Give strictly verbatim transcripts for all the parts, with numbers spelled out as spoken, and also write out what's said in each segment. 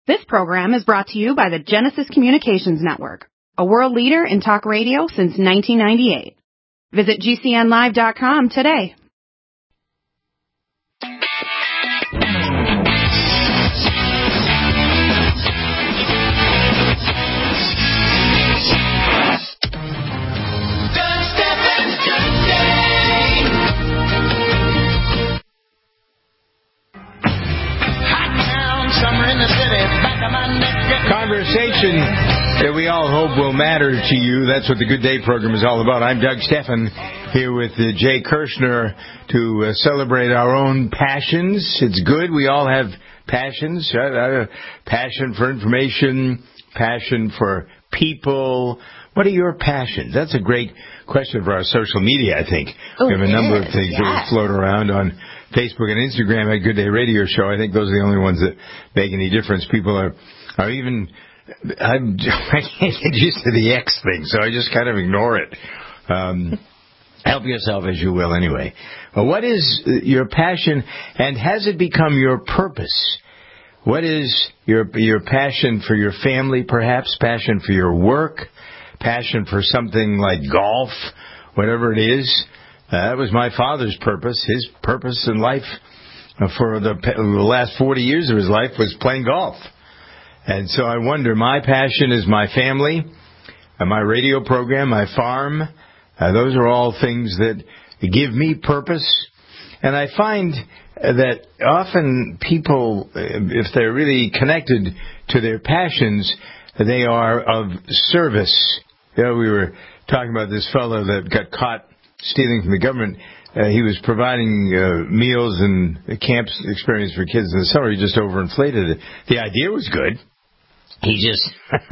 This program is brought to you by the Genesis Communications Network, a world leader in talk radio since nineteen ninety-eight. Visit G C N live dot com today. Conversation that we all hope will matter to you. That's what the Good Day program is all about. I'm Doug Stephan here with uh, Jay Kirshner to uh, celebrate our own passions. It's good. We all have passions. Uh, uh, passion for information, passion for people. What are your passions? That's a great question for our social media, I think. Oh, we have a number is. of things yes. that float around on Facebook and Instagram at Good Day Radio Show. I think those are the only ones that make any difference. People are, are even, I'm, I can't get used to the X thing, so I just kind of ignore it. Um, help yourself as you will anyway. Well, what is your passion, and has it become your purpose? What is your your passion for your family, perhaps? Passion for your work? Passion for something like golf? Whatever it is. Uh, that was my father's purpose. His purpose in life uh, for the, the last forty years of his life was playing golf. And so I wonder, my passion is my family, uh, my radio program, my farm. Uh, those are all things that give me purpose. And I find that often people, if they're really connected to their passions, they are of service. You know, we were talking about this fellow that got caught stealing from the government. Uh, he was providing uh, meals and camp experience for kids in the summer. He just overinflated it. The idea was good. He just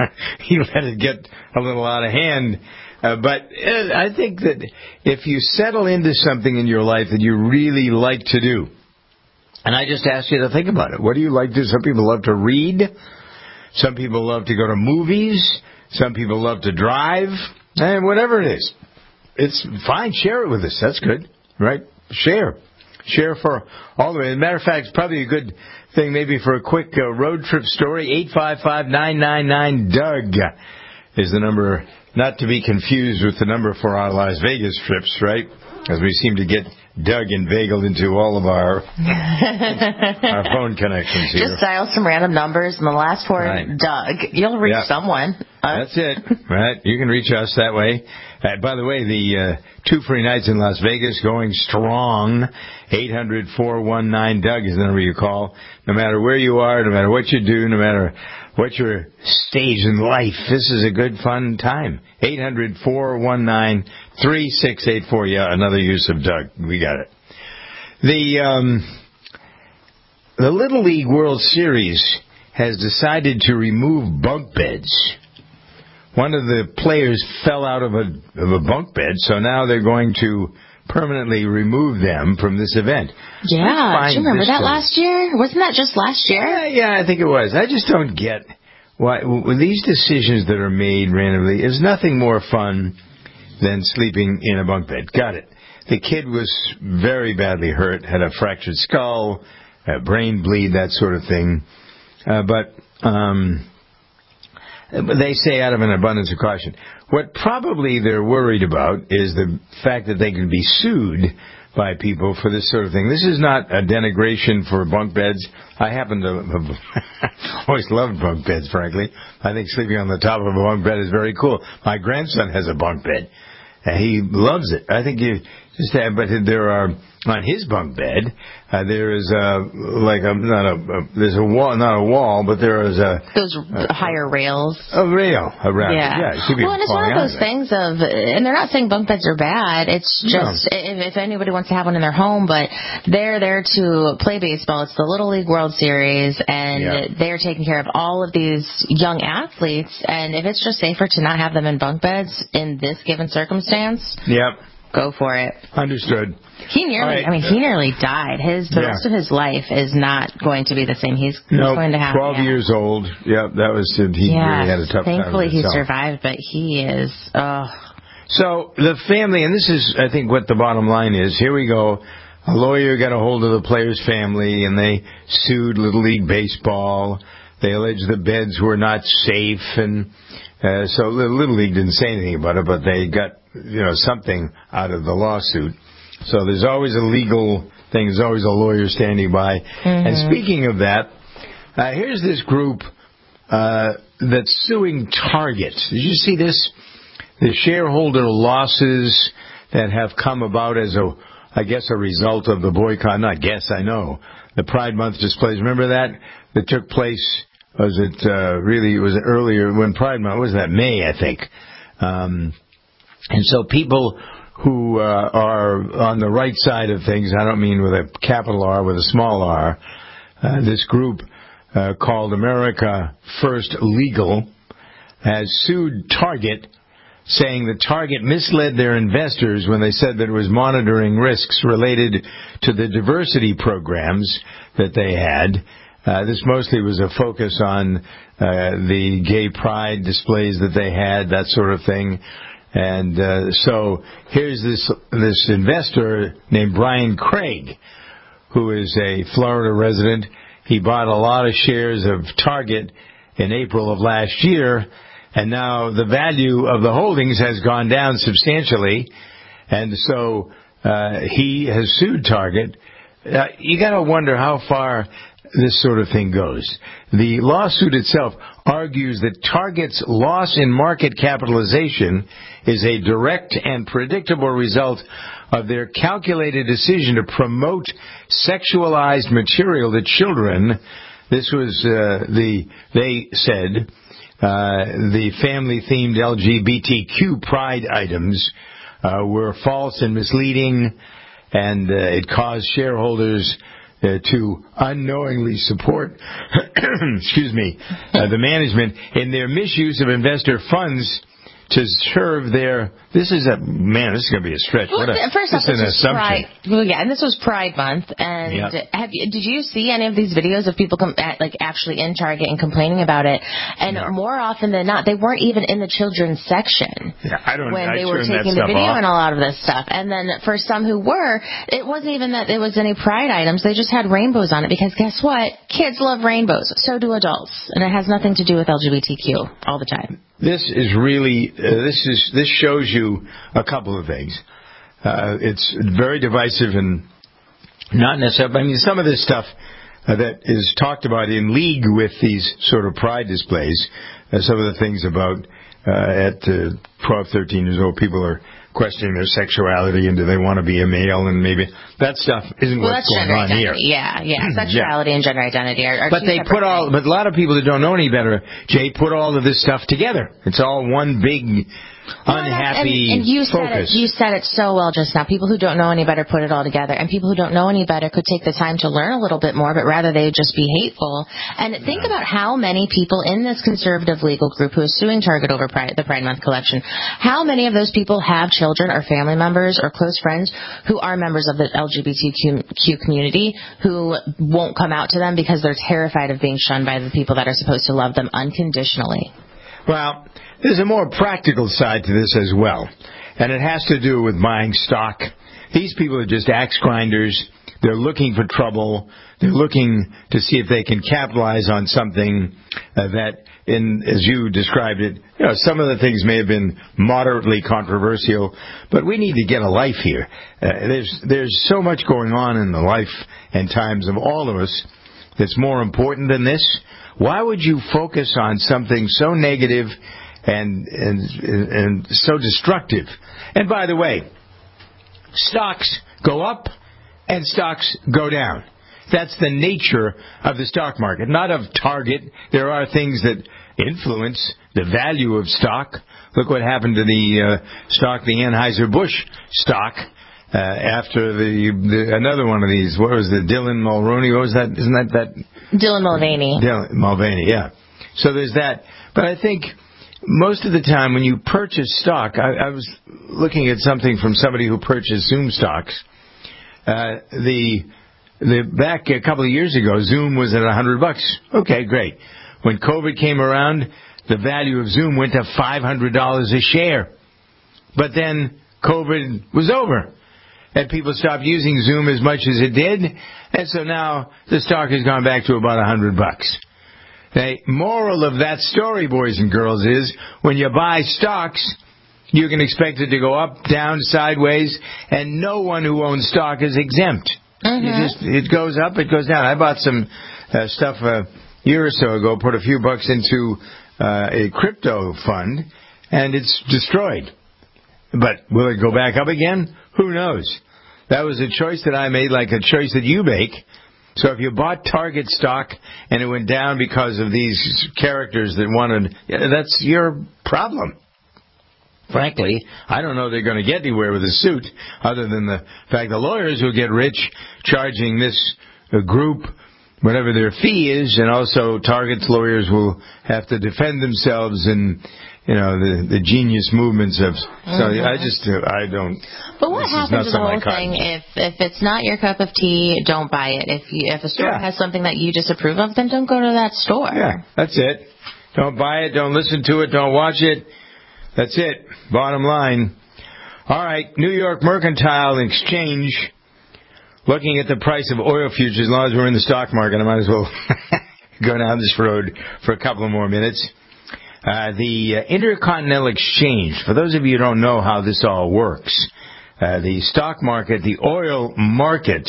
he let it get a little out of hand. Uh, but uh, I think that if you settle into something in your life that you really like to do, and I just ask you to think about it. What do you like to do? Some people love to read. Some people love to go to movies. Some people love to drive. And whatever it is. It's fine. Share it with us. That's good, right? Share. Share for all the way. As a matter of fact, it's probably a good thing maybe for a quick uh, road trip story. eight five five, nine nine nine, D O U G is the number, not to be confused with the number for our Las Vegas trips, right? As we seem to get dug inveigled into all of our our phone connections here. Just dial some random numbers, and the last four, right. Doug. You'll reach yeah. someone. Uh, That's it, right? You can reach us that way. Uh, by the way, the uh, two free nights in Las Vegas going strong. eight hundred, four one nine, D O U G is the number you call. No matter where you are, no matter what you do, no matter what your stage in life, this is a good, fun time. eight hundred, four one nine, three six eight four. Yeah, another use of Doug. We got it. The um, the Little League World Series has decided to remove bunk beds. One of the players fell out of a of a bunk bed, so now they're going to permanently remove them from this event. Yeah, do you remember that last year? Wasn't that just last year? Yeah, yeah, I think it was. I just don't get why when these decisions that are made randomly. Is nothing more fun than sleeping in a bunk bed. Got it. The kid was very badly hurt, had a fractured skull, a brain bleed, that sort of thing. Uh, but um, they say out of an abundance of caution. What probably they're worried about is the fact that they can be sued by people for this sort of thing. This is not a denigration for bunk beds. I happen to have always loved bunk beds, frankly. I think sleeping on the top of a bunk bed is very cool. My grandson has a bunk bed. Uh, he loves it. I think you just have, but there are, on his bunk bed, uh, there is a, like a, not a, a, there's a wall, not a wall, but there is a... Those a, higher rails. A rail around yeah. it. Yeah. It Well, and it's one of those things of, and they're not saying bunk beds are bad, it's just, no. if, if anybody wants to have one in their home, but they're there to play baseball. It's the Little League World Series, and yeah. they're taking care of all of these young athletes, and if it's just safer to not have them in bunk beds in this given circumstance... Yep. Go for it. Understood. He nearly, right. I mean, he nearly died. His The yeah. rest of his life is not going to be the same. He's, he's nope. going to have... twelve yeah. years old. Yep, that was... He yeah. really had a tough Thankfully, time he survived, but he is... Oh. So, the family, and this is, I think, what the bottom line is. Here we go. A lawyer got a hold of the player's family, and they sued Little League Baseball. They allege the beds were not safe, and uh, so the Little League didn't say anything about it, but they got, you know, something out of the lawsuit. So there's always a legal thing. There's always a lawyer standing by. Mm-hmm. And speaking of that, uh, here's this group uh, that's suing Target. Did you see this? The shareholder losses that have come about as a, I guess, a result of the boycott. Not guess, I know. The Pride Month displays. Remember that? That took place, was it uh, really, was it earlier when Pride Month, was that May, I think. Um, and so people who uh, are on the right side of things, I don't mean with a capital R, with a small r, uh, this group uh, called America First Legal has sued Target, saying that Target misled their investors when they said that it was monitoring risks related to the diversity programs that they had. Uh, this mostly was a focus on uh, the gay pride displays that they had, that sort of thing. And uh, so here's this this investor named Brian Craig, who is a Florida resident. He bought a lot of shares of Target in April of last year, and now the value of the holdings has gone down substantially. And so uh, he has sued Target. Uh, you got to wonder how far this sort of thing goes. The lawsuit itself argues that Target's loss in market capitalization is a direct and predictable result of their calculated decision to promote sexualized material to children. This was uh, the, they said, uh, the family-themed L G B T Q pride items uh, were false and misleading, and uh, it caused shareholders Uh, to unknowingly support, excuse me, uh, the management in their misuse of investor funds to serve their. This is a man. This is going to be a stretch. Well, what a, first this off, is an this assumption. Pride, well, yeah, and this was Pride Month. And yep. have you, did you see any of these videos of people com- at, like actually in Target and complaining about it? And no. more often than not, they weren't even in the children's section yeah, I don't, when I they were taking the video off. And a lot of this stuff. And then for some who were, it wasn't even that it was any Pride items. They just had rainbows on it because guess what? Kids love rainbows. So do adults, and it has nothing to do with L G B T Q all the time. This is really uh, this is this shows you a couple of things. Uh, it's very divisive and not necessarily. I mean, some of this stuff uh, that is talked about in league with these sort of pride displays. Uh, some of the things about uh, at uh, twelve, thirteen years old, people are questioning their sexuality and do they want to be a male, and maybe that stuff isn't well, what's that's going on identity. here. Yeah, yeah. Sexuality yeah. and gender identity are, are But two they put all. things. But a lot of people that don't know any better, Jay, put all of this stuff together. It's all one big well, unhappy and, and you focus. Said it, you said it so well just now. People who don't know any better put it all together, and people who don't know any better could take the time to learn a little bit more, but rather they would just be hateful. And think yeah. about how many people in this conservative legal group who is suing Target over Pride, the Pride Month collection, how many of those people have children or family members or close friends who are members of the L G B T Q community who won't come out to them because they're terrified of being shunned by the people that are supposed to love them unconditionally? Well, there's a more practical side to this as well, and it has to do with buying stock. These people are just axe grinders. They're looking for trouble. They're looking to see if they can capitalize on something uh, that, in as you described it, you know, some of the things may have been moderately controversial, but we need to get a life here. Uh, there's there's so much going on in the life and times of all of us that's more important than this. Why would you focus on something so negative and and and so destructive? And by the way, stocks go up and stocks go down. That's the nature of the stock market, not of Target. There are things that influence the value of stock. Look what happened to the uh, stock, the Anheuser-Busch stock, uh, after the, the another one of these. What was the Dylan Mulroney? What was that? Isn't that that? Dylan Mulvaney. Dylan Mulvaney, yeah. So there's that. But I think most of the time when you purchase stock, I, I was looking at something from somebody who purchased Zoom stocks. Uh, the the back a couple of years ago, Zoom was at a hundred bucks. Okay, great. When COVID came around, the value of Zoom went to five hundred dollars a share. But then COVID was over, and people stopped using Zoom as much as it did, and so now the stock has gone back to about a hundred bucks. The moral of that story, boys and girls, is when you buy stocks, you can expect it to go up, down, sideways, and no one who owns stock is exempt. Mm-hmm. You just, it goes up, it goes down. I bought some uh, stuff a year or so ago, put a few bucks into uh, a crypto fund, and it's destroyed. But will it go back up again? Who knows? That was a choice that I made, like a choice that you make. So if you bought Target stock and it went down because of these characters that wanted, that's your problem. Frankly, I don't know they're going to get anywhere with a suit other than the fact the lawyers will get rich charging this uh, group whatever their fee is, and also Target's lawyers will have to defend themselves and, you know, the the genius movements of. Mm-hmm. So I just uh, I don't. But what happens to the whole thing if if it's not your cup of tea, don't buy it. If you if a store yeah. has something that you disapprove of, then don't go to that store. Yeah, that's it. Don't buy it. Don't listen to it. Don't watch it. That's it. Bottom line. All right, New York Mercantile Exchange, looking at the price of oil futures, as long as we're in the stock market, I might as well go down this road for a couple of more minutes. Uh, the uh, Intercontinental Exchange, for those of you who don't know how this all works, uh, the stock market, the oil market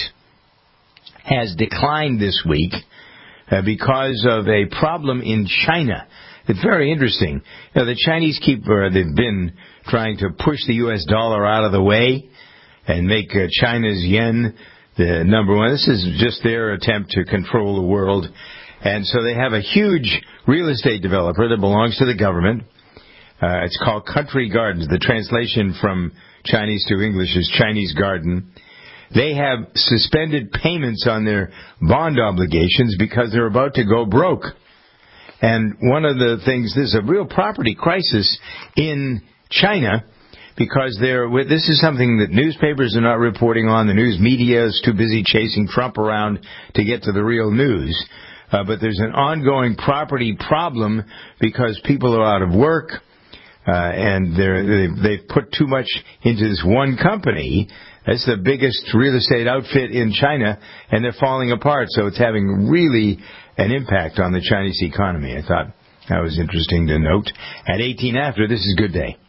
has declined this week uh, because of a problem in China. It's very interesting. You know, the Chinese keep, or they've been trying to push the U S dollar out of the way and make uh, China's yen the number one. This is just their attempt to control the world. And so they have a huge real estate developer that belongs to the government. Uh, it's called Country Gardens. The translation from Chinese to English is Chinese Garden. They have suspended payments on their bond obligations because they're about to go broke. And one of the things, there's a real property crisis in China because they're, this is something that newspapers are not reporting on. The news media is too busy chasing Trump around to get to the real news. Uh, but there's an ongoing property problem because people are out of work, uh, and they're, they've, they've put too much into this one company. That's the biggest real estate outfit in China, and they're falling apart. So it's having really an impact on the Chinese economy. I thought that was interesting to note. At eighteen after, this is Good Day.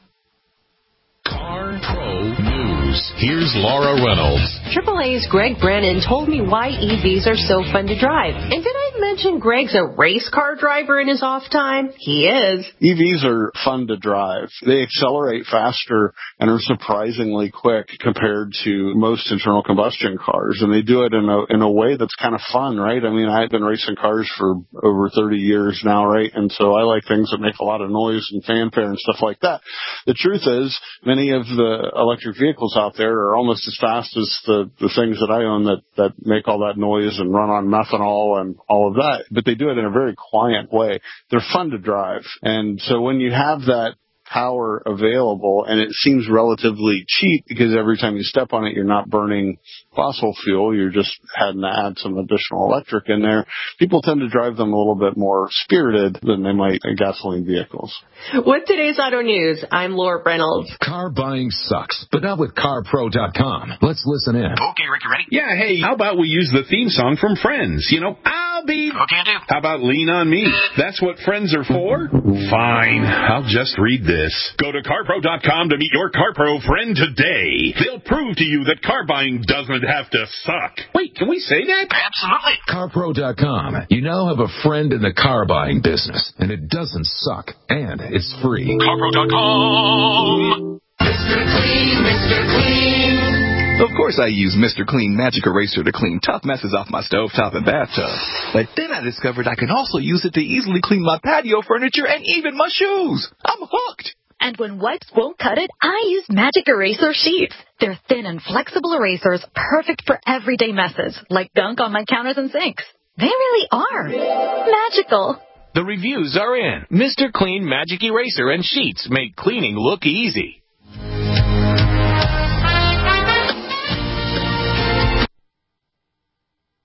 Car Pro News. Here's Laura Reynolds. Triple A's Greg Brennan told me why E Vs are so fun to drive. And did I mention Greg's a race car driver in his off time? He is. E Vs are fun to drive. They accelerate faster and are surprisingly quick compared to most internal combustion cars. And they do it in a in a way that's kind of fun, right? I mean, I've been racing cars for over thirty years now, right? And so I like things that make a lot of noise and fanfare and stuff like that. The truth is, many of the electric vehicles out there are almost as fast as the, the things that I own that, that make all that noise and run on methanol and all of that. But they do it in a very quiet way. They're fun to drive. And so when you have that power available, and it seems relatively cheap because every time you step on it, you're not burning fossil fuel. You're just having to add some additional electric in there. People tend to drive them a little bit more spirited than they might in gasoline vehicles. With today's Auto News, I'm Laura Reynolds. Car buying sucks, but not with car pro dot com. Let's listen in. Okay, Rick, you ready? Yeah, hey, how about we use the theme song from Friends? You know, I'll be... Okay, I do. How about Lean on Me? That's what friends are for? Fine, I'll just read this. Go to car pro dot com to meet your CarPro friend today. They'll prove to you that car buying doesn't have to suck. Wait, can we say that? Absolutely. car pro dot com. You now have a friend in the car buying business, and it doesn't suck, and it's free. car pro dot com. Mister Clean, Mister Clean. Of course I use Mister Clean Magic Eraser to clean tough messes off my stovetop and bathtub. But then I discovered I can also use it to easily clean my patio furniture and even my shoes. I'm hooked. And when wipes won't cut it, I use Magic Eraser Sheets. They're thin and flexible erasers, perfect for everyday messes, like gunk on my counters and sinks. They really are magical. The reviews are in. Mister Clean Magic Eraser and Sheets make cleaning look easy.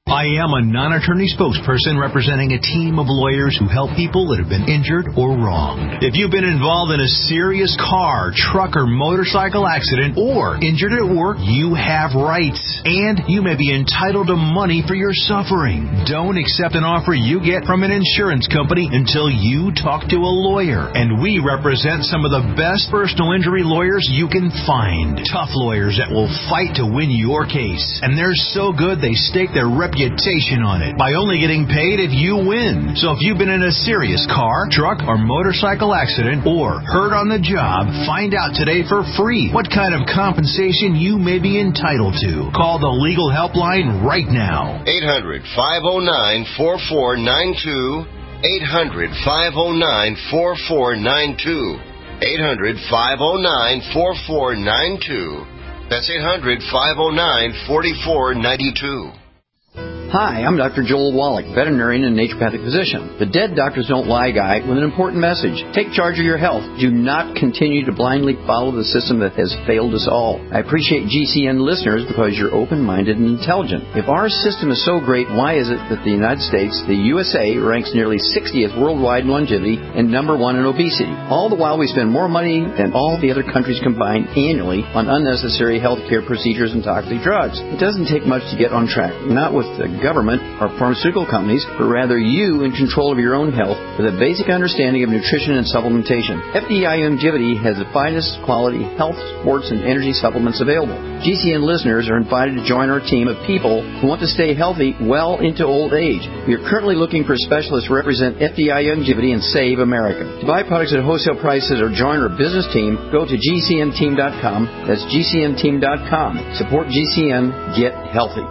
I am a non-attorney spokesperson representing a team of lawyers who help people that have been injured or wronged. If you've been involved in a serious car, truck, or motorcycle accident or injured at work, you have rights, and you may be entitled to money for your suffering. Don't accept an offer you get from an insurance company until you talk to a lawyer, and we represent some of the best personal injury lawyers you can find. Tough lawyers that will fight to win your case, and they're so good they stake their reputation on it by only getting paid if you win. So if you've been in a serious car, truck, or motorcycle accident or hurt on the job, find out today for free what kind of compensation you may be entitled to. Call the legal helpline right now. eight hundred, five oh nine, four four nine two. eight hundred, five oh nine, four four nine two. eight hundred, five oh nine, four four nine two. That's eight hundred, five oh nine, four four nine two. Hi, I'm Doctor Joel Wallach, veterinarian and naturopathic physician. The Dead Doctors Don't Lie guy with an important message. Take charge of your health. Do not continue to blindly follow the system that has failed us all. I appreciate G C N listeners because you're open-minded and intelligent. If our system is so great, why is it that the United States, the U S A, ranks nearly sixtieth worldwide in longevity and number one in obesity? All the while we spend more money than all the other countries combined annually on unnecessary health care procedures and toxic drugs. It doesn't take much to get on track. Not with the government or pharmaceutical companies, but rather you in control of your own health with a basic understanding of nutrition and supplementation. F D I Longevity has the finest quality health, sports, and energy supplements available. G C N listeners are invited to join our team of people who want to stay healthy well into old age. We are currently looking for specialists to represent F D I Longevity and Save America. To buy products at wholesale prices or join our business team, go to G C N team dot com. That's G C N team dot com. Support G C N. Get healthy.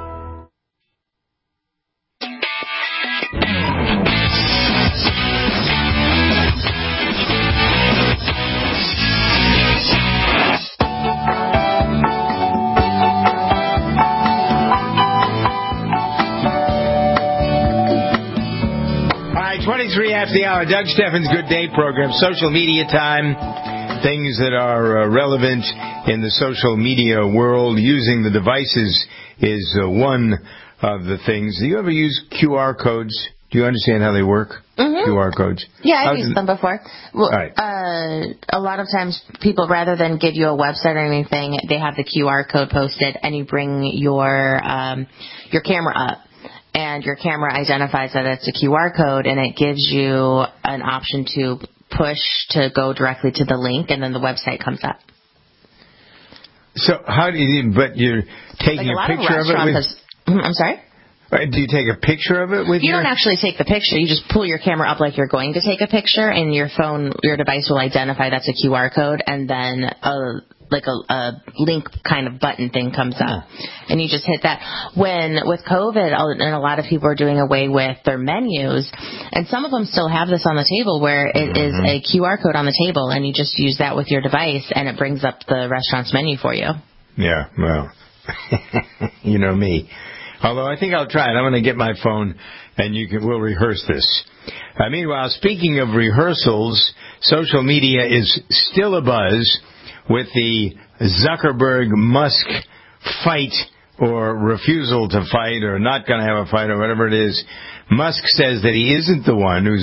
twenty-three after the hour, Doug Steffens' Good Day program, social media time, things that are uh, relevant in the social media world. Using the devices is uh, one of the things. Do you ever use Q R codes? Do you understand how they work? Mm-hmm. Q R codes? Yeah, I've How used do... them before. Well, right. uh, a lot of times people, rather than give you a website or anything, they have the Q R code posted, and you bring your um, your camera up. And your camera identifies that it's a Q R code, and it gives you an option to push to go directly to the link, and then the website comes up. So how do you, but you're taking like a, a picture of, of it with... Have, I'm sorry? Right, do you take a picture of it with You your... don't actually take the picture. You just pull your camera up like you're going to take a picture, and your phone, your device will identify that's a Q R code, and then a... like a, a link kind of button thing comes up, and you just hit that. When with COVID, and a lot of people are doing away with their menus, and some of them still have this on the table where it mm-hmm. is a Q R code on the table, and you just use that with your device, and it brings up the restaurant's menu for you. Yeah, well, you know me. Although I think I'll try it. I'm going to get my phone, and you can we'll rehearse this. Uh, meanwhile, speaking of rehearsals, social media is still abuzz with the Zuckerberg-Musk fight or refusal to fight or not going to have a fight or whatever it is. Musk says that he isn't the one who's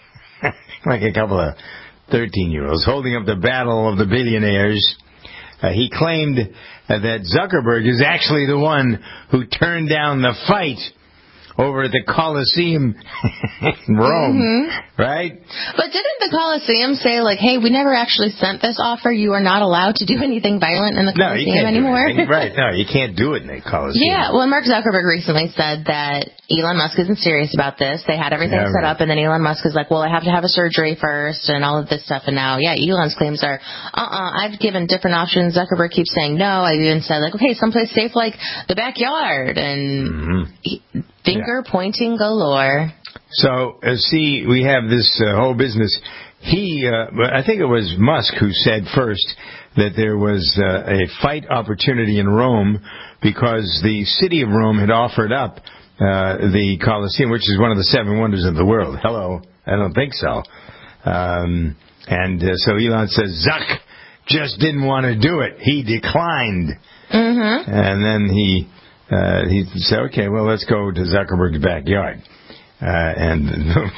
like a couple of thirteen-year-olds holding up the battle of the billionaires. Uh, he claimed uh, that Zuckerberg is actually the one who turned down the fight over at the Colosseum in Rome, mm-hmm. right? But didn't the Colosseum say, like, hey, we never actually sent this offer. You are not allowed to do anything violent in the Colosseum no, you can't anymore? Do anything. Right, no, you can't do it in the Colosseum. Yeah, well, Mark Zuckerberg recently said that Elon Musk isn't serious about this. They had everything yeah, set right. up, and then Elon Musk is like, well, I have to have a surgery first and all of this stuff. And now, yeah, Elon's claims are, uh-uh, I've given different options. Zuckerberg keeps saying no. I even said, like, okay, someplace safe like the backyard. And mm-hmm. he, finger yeah. pointing galore. So, uh, see, we have this uh, whole business. He, uh, I think it was Musk who said first that there was uh, a fight opportunity in Rome because the city of Rome had offered up uh, the Colosseum, which is one of the seven wonders of the world. Hello, I don't think so. Um, and uh, so Elon says, Zuck just didn't want to do it. He declined. Mm-hmm. And then he uh, he said, okay, well, let's go to Zuckerberg's backyard. Uh, and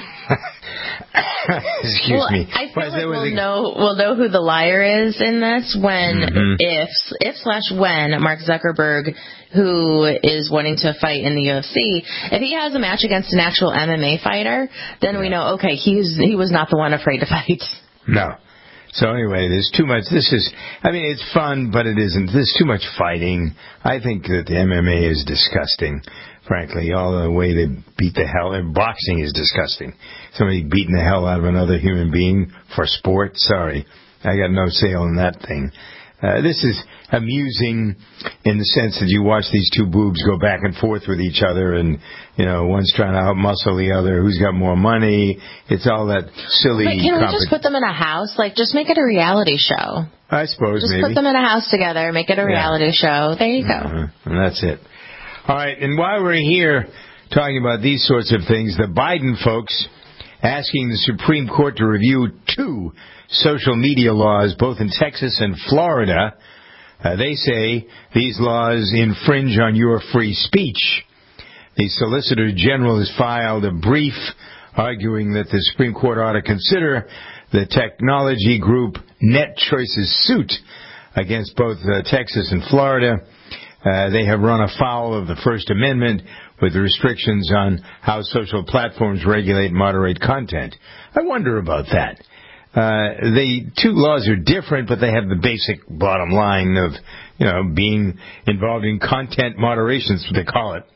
excuse well, me. I feel like we'll know we'll know who the liar is in this when mm-hmm. if if slash when Mark Zuckerberg, who is wanting to fight in the U F C, if he has a match against an actual M M A fighter, then yeah. we know okay he's he was not the one afraid to fight. No. So anyway, there's too much. This is, I mean, it's fun, but it isn't. There's too much fighting. I think that the M M A is disgusting. Frankly, all the way they beat the hell. Boxing is disgusting. Somebody beating the hell out of another human being for sport. Sorry, I got no sale in that thing. Uh, this is amusing in the sense that you watch these two boobs go back and forth with each other, and you know one's trying to outmuscle the other. Who's got more money? It's all that silly. But can compet- we just put them in a house? Like, just make it a reality show. I suppose just maybe. Just put them in a house together. Make it a reality yeah. show. There you go. Uh-huh. And that's it. All right, and while we're here talking about these sorts of things, the Biden folks asking the Supreme Court to review two social media laws, both in Texas and Florida. Uh, they say these laws infringe on your free speech. The Solicitor General has filed a brief arguing that the Supreme Court ought to consider the technology group NetChoice's suit against both uh, Texas and Florida. Uh, they have run afoul of the First Amendment with restrictions on how social platforms regulate and moderate content. I wonder about that. Uh, the two laws are different, but they have the basic bottom line of, you know, being involved in content moderation, is what they call it.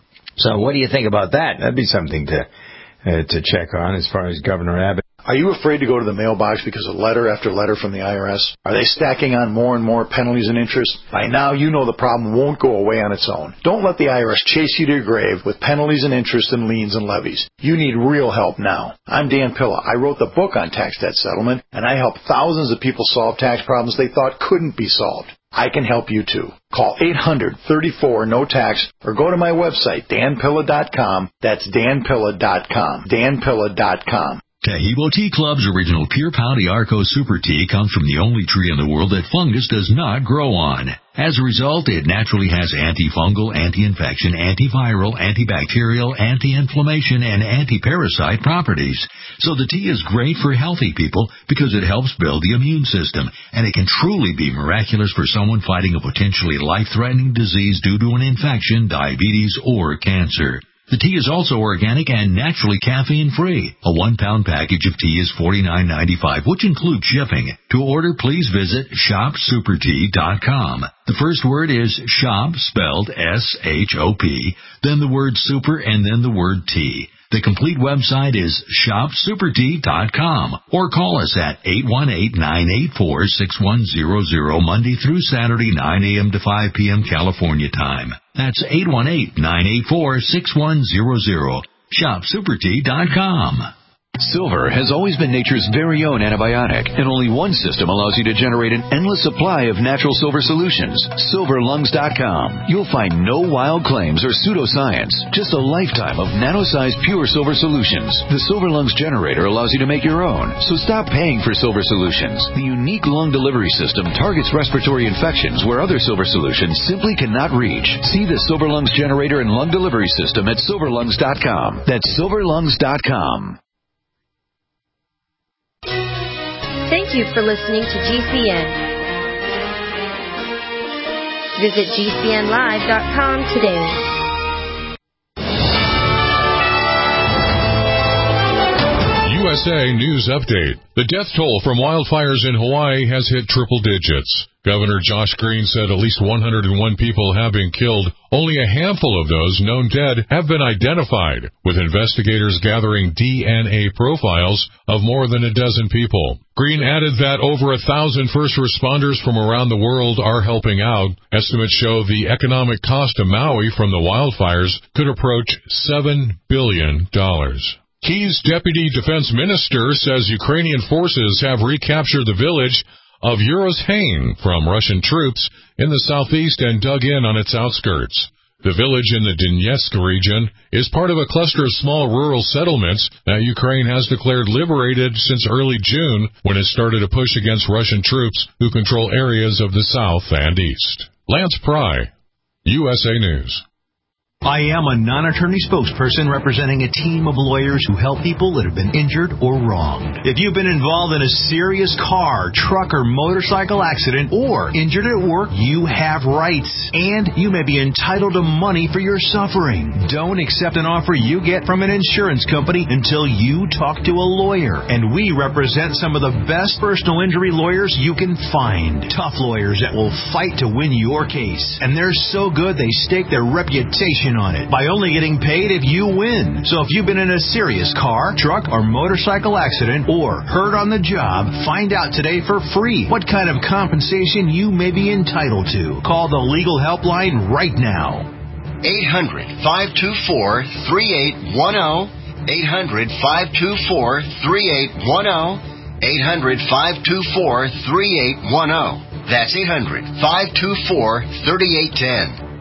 So what do you think about that? That'd be something to uh, to check on as far as Governor Abbott. Are you afraid to go to the mailbox because of letter after letter from the I R S? Are they stacking on more and more penalties and interest? By now, you know the problem won't go away on its own. Don't let the I R S chase you to your grave with penalties and interest and liens and levies. You need real help now. I'm Dan Pilla. I wrote the book on tax debt settlement, and I help thousands of people solve tax problems they thought couldn't be solved. I can help you too. Call eight hundred, thirty-four, no tax or go to my website, dan pilla dot com. That's dan pilla dot com. dan pilla dot com. Tahibo Tea Club's original Pure Pouty Arco Super Tea comes from the only tree in the world that fungus does not grow on. As a result, it naturally has antifungal, anti-infection, antiviral, antibacterial, anti-inflammation, and anti-parasite properties. So the tea is great for healthy people because it helps build the immune system, and it can truly be miraculous for someone fighting a potentially life-threatening disease due to an infection, diabetes, or cancer. The tea is also organic and naturally caffeine-free. A one-pound package of tea is forty-nine ninety-five, which includes shipping. To order, please visit shop super tea dot com. The first word is shop, spelled S H O P, then the word super, and then the word tea. The complete website is shop super tea dot com, or call us at eight one eight, nine eight four, six one zero zero Monday through Saturday, nine a.m. to five p.m. California time. That's eight one eight, nine eight four, six one zero zero. shop super tea dot com. Silver has always been nature's very own antibiotic, and only one system allows you to generate an endless supply of natural silver solutions. silver lungs dot com. You'll find no wild claims or pseudoscience, just a lifetime of nano-sized pure silver solutions. The Silver Lungs generator allows you to make your own, so stop paying for silver solutions. The unique lung delivery system targets respiratory infections where other silver solutions simply cannot reach. See the Silver Lungs generator and lung delivery system at silver lungs dot com. That's silver lungs dot com. Thank you for listening to G C N. Visit G C N live dot com today. U S A News Update. The death toll from wildfires in Hawaii has hit triple digits. Governor Josh Green said at least one hundred one people have been killed. Only a handful of those known dead have been identified, with investigators gathering D N A profiles of more than a dozen people. Green added that over a thousand first responders from around the world are helping out. Estimates show the economic cost to Maui from the wildfires could approach seven billion dollars. Kyiv's deputy defense minister says Ukrainian forces have recaptured the village of Urozhain from Russian troops in the southeast and dug in on its outskirts. The village in the Donetsk region is part of a cluster of small rural settlements that Ukraine has declared liberated since early June, when it started a push against Russian troops who control areas of the south and east. Lance Pry. U S A News. I am a non-attorney spokesperson representing a team of lawyers who help people that have been injured or wronged. If you've been involved in a serious car, truck, or motorcycle accident or injured at work, you have rights, and you may be entitled to money for your suffering. Don't accept an offer you get from an insurance company until you talk to a lawyer, and we represent some of the best personal injury lawyers you can find. Tough lawyers that will fight to win your case, and they're so good they stake their reputation on it by only getting paid if you win. So if you've been in a serious car, truck, or motorcycle accident or hurt on the job, find out today for free what kind of compensation you may be entitled to. Call the legal helpline right now. eight hundred, five two four, three eight one zero. eight hundred, five two four, three eight one zero. eight hundred, five two four, three eight one zero. That's eight hundred, five two four, three eight one zero.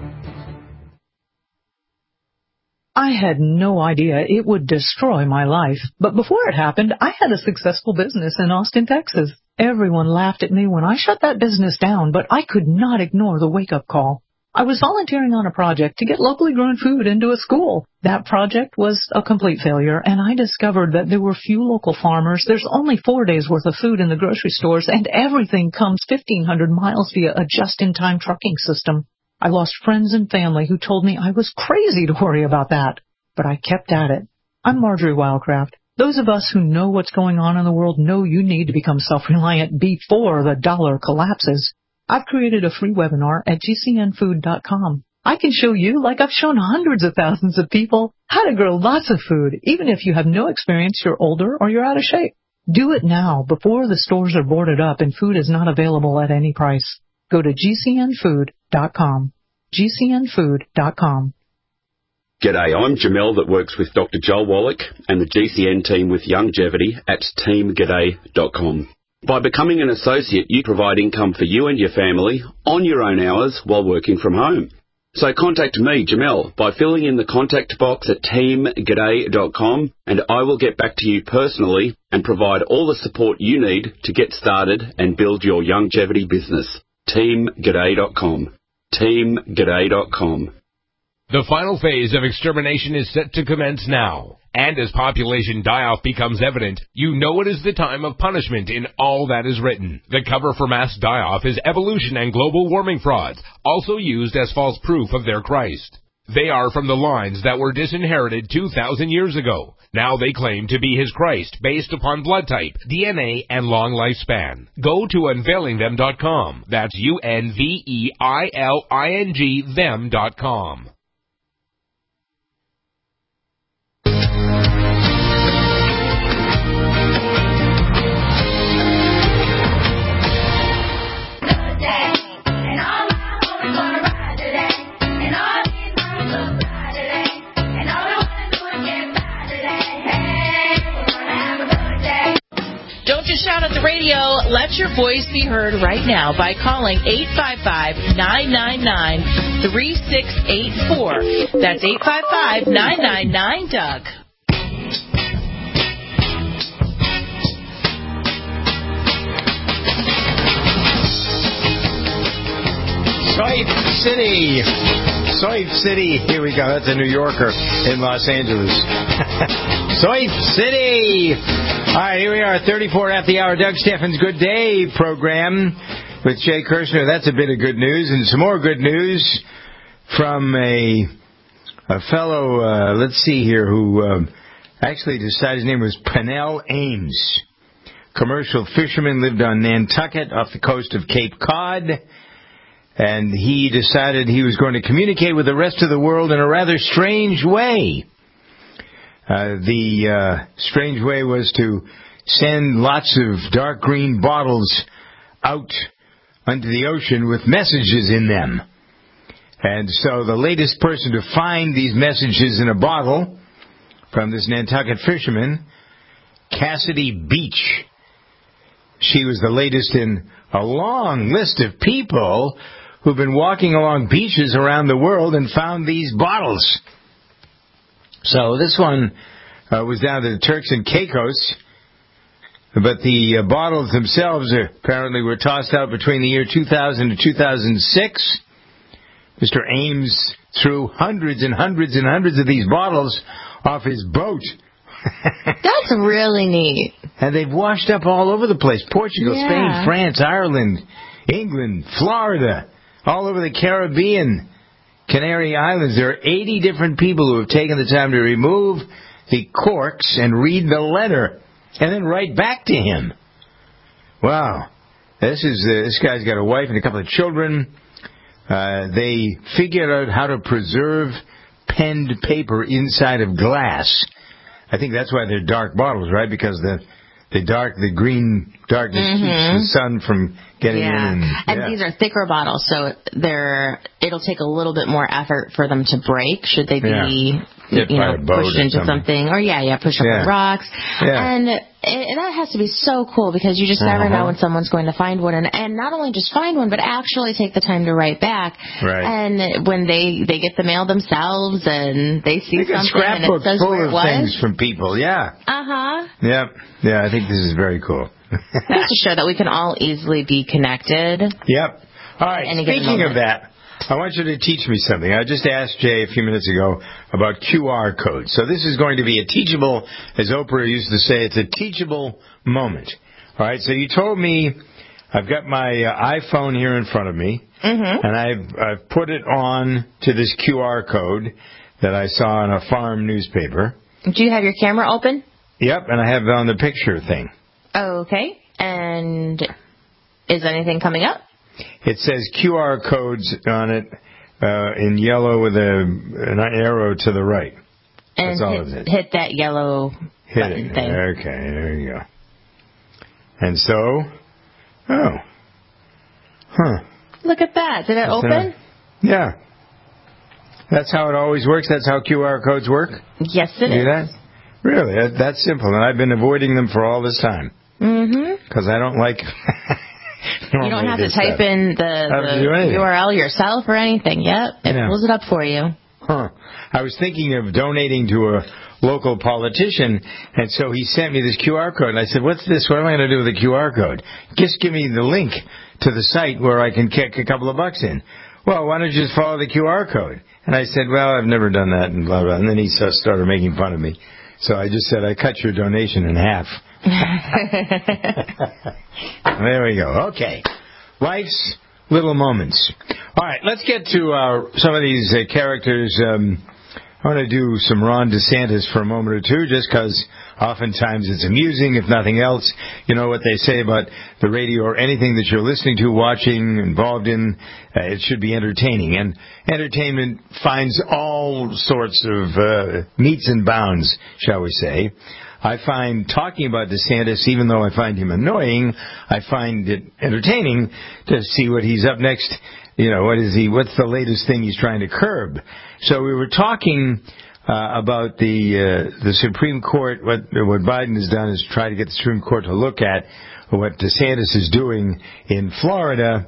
I had no idea it would destroy my life, but before it happened, I had a successful business in Austin, Texas. Everyone laughed at me when I shut that business down, but I could not ignore the wake-up call. I was volunteering on a project to get locally grown food into a school. That project was a complete failure, and I discovered that there were few local farmers. There's only four days' worth of food in the grocery stores, and everything comes fifteen hundred miles via a just-in-time trucking system. I lost friends and family who told me I was crazy to worry about that, but I kept at it. I'm Marjorie Wildcraft. Those of us who know what's going on in the world know you need to become self-reliant before the dollar collapses. I've created a free webinar at G C N food dot com. I can show you, like I've shown hundreds of thousands of people, how to grow lots of food, even if you have no experience, you're older, or you're out of shape. Do it now, before the stores are boarded up and food is not available at any price. Go to G C N food dot com. G C N food dot com. G'day, I'm Jamel that works with Doctor Joel Wallach and the G C N team with Longevity at team g'day dot com. By becoming an associate, you provide income for you and your family on your own hours while working from home. So contact me, Jamel, by filling in the contact box at team g'day dot com, and I will get back to you personally and provide all the support you need to get started and build your longevity business. team g'day dot com. team g'day dot com. The final phase of extermination is set to commence now. And as population die-off becomes evident, you know it is the time of punishment in all that is written. The cover for mass die-off is evolution and global warming frauds, also used as false proof of their Christ. They are from the lines that were disinherited two thousand years ago. Now they claim to be his Christ based upon blood type, D N A, and long lifespan. Go to unveiling them dot com. That's U N V E I L I N G them dot com. Don't just shout at the radio. Let your voice be heard right now by calling eight five five, nine nine nine, three six eight four. That's eight five five, nine nine nine, D O U G. Soif City. Soif City. Here we go. That's a New Yorker in Los Angeles. Soif City. All right, here we are, thirty-four at the hour. Doug Steffens' Good Day program with Jay Kirshner. That's a bit of good news. And some more good news from a a fellow, uh, let's see here, who uh, actually decided his name was Pennell Ames. Commercial fisherman, lived on Nantucket off the coast of Cape Cod. And he decided he was going to communicate with the rest of the world in a rather strange way. Uh, the uh, strange way was to send lots of dark green bottles out onto the ocean with messages in them. And so the latest person to find these messages in a bottle from this Nantucket fisherman, Cassidy Beach. She was the latest in a long list of people who've been walking along beaches around the world and found these bottles. So this one uh, was down to the Turks and Caicos, but the uh, bottles themselves are, apparently were tossed out between the year two thousand and two thousand six, Mister Ames threw hundreds and hundreds and hundreds of these bottles off his boat. That's really neat. And they've washed up all over the place. Portugal, Yeah. Spain, France, Ireland, England, Florida, all over the Caribbean, Canary Islands. There are eighty different people who have taken the time to remove the corks and read the letter and then write back to him. Wow. This is uh, this guy's got a wife and a couple of children. Uh, they figured out how to preserve penned paper inside of glass. I think that's why they're dark bottles, right? Because the the dark, the green darkness Mm-hmm. keeps the sun from getting Yeah. in. And, And yeah. these are thicker bottles, so they're it'll take a little bit more effort for them to break should they be Yeah. Hit you by know a boat pushed or into something. something. Or yeah, yeah, push up Yeah. on rocks. Yeah. And it, and that has to be so cool because you just never Uh-huh. know when someone's going to find one, and, and not only just find one, but actually take the time to write back. Right. And when they they get the mail themselves and they see They got something and it scrapbooks says full where it of was. things from people. Yeah. Uh huh. Yep. Yeah, I think this is very cool. Just to show that we can all easily be connected. Yep. All right. Any given Speaking of moment. that, I want you to teach me something. I just asked Jay a few minutes ago about Q R codes. So this is going to be a teachable, as Oprah used to say, it's a teachable moment. All right. So you told me I've got my uh, iPhone here in front of me, Mm-hmm. and I've I've put it on to this Q R code that I saw in a farm newspaper. Do you have your camera open? Yep, and I have it on the picture thing. Okay. And is anything coming up? It says Q R codes on it uh, in yellow with a an arrow to the right. And That's all hit, it is. hit that yellow Hit button it. thing. Okay, there you go. And so, oh, huh. Look at that. Did it That's open? a- yeah. That's how it always works? That's how Q R codes work? Yes, it Do is. that? Really? That, that's simple. And I've been avoiding them for all this time. Mm-hmm. Because I don't like... You don't have to type in the, Don't have to do the anything. U R L yourself or anything. Yep. It Yeah. pulls it up for you. Huh. I was thinking of donating to a local politician, and so he sent me this Q R code, and I said, what's this? What am I going to do with the Q R code? Just give me the link to the site where I can kick a couple of bucks in. Well, why don't you just follow the Q R code? And I said, well, I've never done that, and blah, blah. And then he uh, started making fun of me. So I just said, I cut your donation in half. There we go. Okay. Life's little moments. All right, let's get to uh, some of these uh, characters. Um, I want to do some Ron DeSantis for a moment or two, just because oftentimes it's amusing, if nothing else. You know what they say about the radio or anything that you're listening to, watching, involved in, uh, it should be entertaining. And entertainment finds all sorts of uh, meets and bounds, shall we say. I find talking about DeSantis, even though I find him annoying, I find it entertaining to see what he's up next. You know, what is he? What's the latest thing he's trying to curb? So we were talking uh, about the uh, the Supreme Court. What what Biden has done is try to get the Supreme Court to look at what DeSantis is doing in Florida,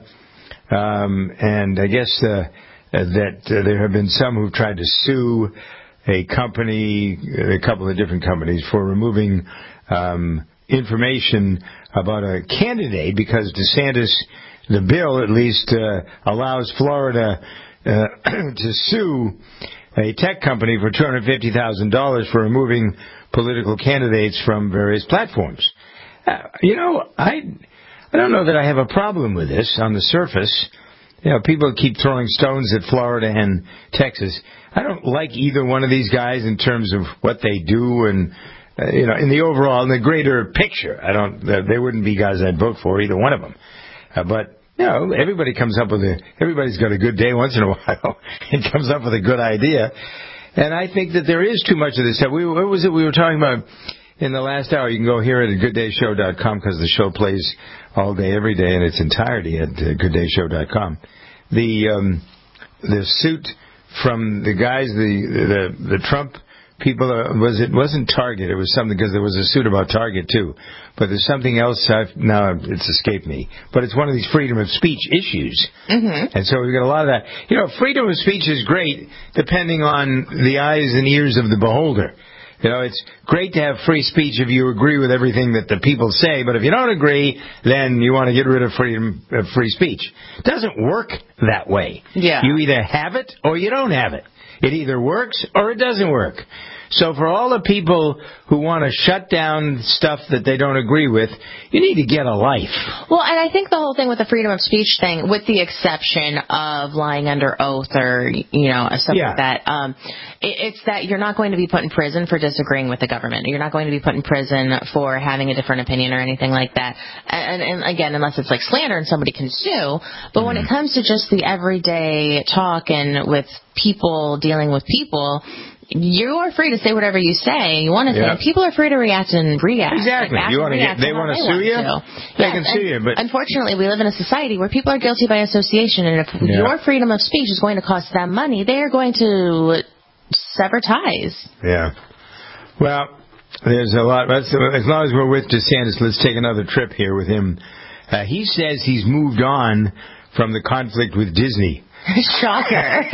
um, and I guess uh, that uh, there have been some who've tried to sue a company, a couple of different companies, for removing um, information about a candidate because DeSantis, the bill at least, uh, allows Florida uh, to sue a tech company for two hundred fifty thousand dollars for removing political candidates from various platforms. Uh, you know, I I don't know that I have a problem with this on the surface. You know, people keep throwing stones at Florida and Texas. I don't like either one of these guys in terms of what they do and, uh, you know, in the overall, in the greater picture. I don't, uh, they wouldn't be guys I'd vote for, either one of them. Uh, but, you know, everybody comes up with a, everybody's got a good day once in a while and comes up with a good idea. And I think that there is too much of this stuff. We, what was it we were talking about in the last hour? You can go hear it at good day show dot com because the show plays all day, every day in its entirety at uh, good day show dot com. The, um, the suit from the guys, the, the, the Trump people, uh, was it, wasn't Target, it was something, because there was a suit about Target too. But there's something else, I've, now it's escaped me. But it's one of these freedom of speech issues. Mm-hmm. And so we've got a lot of that. You know, freedom of speech is great depending on the eyes and ears of the beholder. You know, it's great to have free speech if you agree with everything that the people say, but if you don't agree, then you want to get rid of freedom of free speech. It doesn't work that way. Yeah. You either have it or you don't have it. It either works or it doesn't work. So for all the people who want to shut down stuff that they don't agree with, you need to get a life. Well, and I think the whole thing with the freedom of speech thing, with the exception of lying under oath or, you know, stuff Yeah. like that, um, it, it's that you're not going to be put in prison for disagreeing with the government. You're not going to be put in prison for having a different opinion or anything like that. And, and again, unless it's like slander and somebody can sue. But mm-hmm. when it comes to just the everyday talk and with people dealing with people, you are free to say whatever you say. You want to yeah. say. People are free to react and react. Exactly. Like, you want to get, they want to sue you? To. They yes, can sue you. But unfortunately, we live in a society where people are guilty by association, and if yeah. your freedom of speech is going to cost them money, they are going to sever ties. Yeah. Well, there's a lot. As long as we're with DeSantis, let's take another trip here with him. Uh, he says he's moved on from the conflict with Disney. Shocker.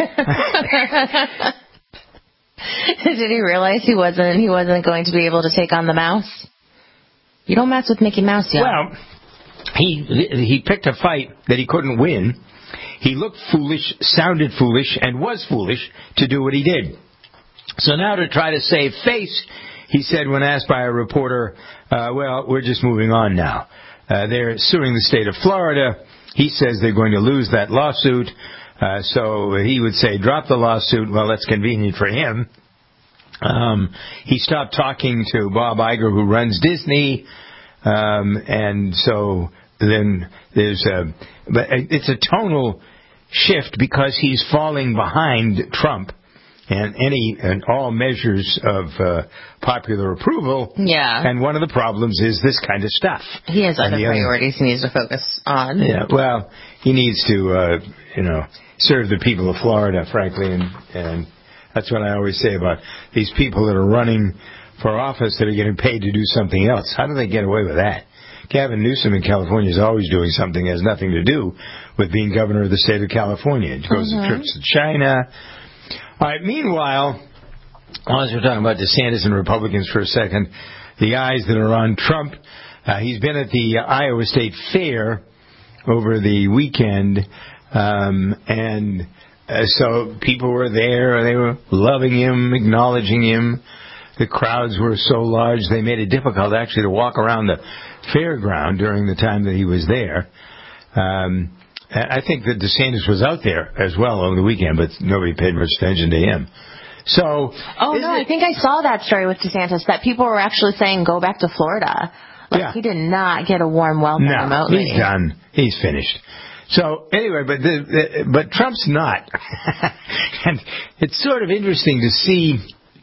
Did he realize he wasn't he wasn't going to be able to take on the mouse? You don't mess with Mickey Mouse, y'all. Well, he he picked a fight that he couldn't win. He looked foolish, sounded foolish, and was foolish to do what he did. So now to try to save face, he said when asked by a reporter, uh, well, we're just moving on now. Uh, they're suing the state of Florida. He says they're going to lose that lawsuit. Uh, so he would say, drop the lawsuit. Well, that's convenient for him. Um, he stopped talking to Bob Iger, who runs Disney. Um, and so then there's a, but it's a tonal shift because he's falling behind Trump and any and all measures of uh, popular approval. Yeah. And one of the problems is this kind of stuff. He has and other priorities other, he needs to focus on. Yeah. Well, he needs to, uh, you know, serve the people of Florida, frankly, and, and that's what I always say about these people that are running for office that are getting paid to do something else. How do they get away with that? Gavin Newsom in California is always doing something that has nothing to do with being governor of the state of California. He goes mm-hmm. on trips to China. All right, meanwhile, as we're talking about DeSantis and Republicans for a second, the eyes that are on Trump, uh, he's been at the Iowa State Fair over the weekend. Um, and uh, so people were there. They were loving him, acknowledging him. The crowds were so large they made it difficult actually to walk around the fairground during the time that he was there. Um, I think that DeSantis was out there as well over the weekend, but nobody paid much attention to him. So, oh no, it, I think I saw that story with DeSantis that people were actually saying go back to Florida. Like yeah. he did not get a warm welcome no, remotely. He's done. He's finished. So anyway, but the, the, but Trump's not, and it's sort of interesting to see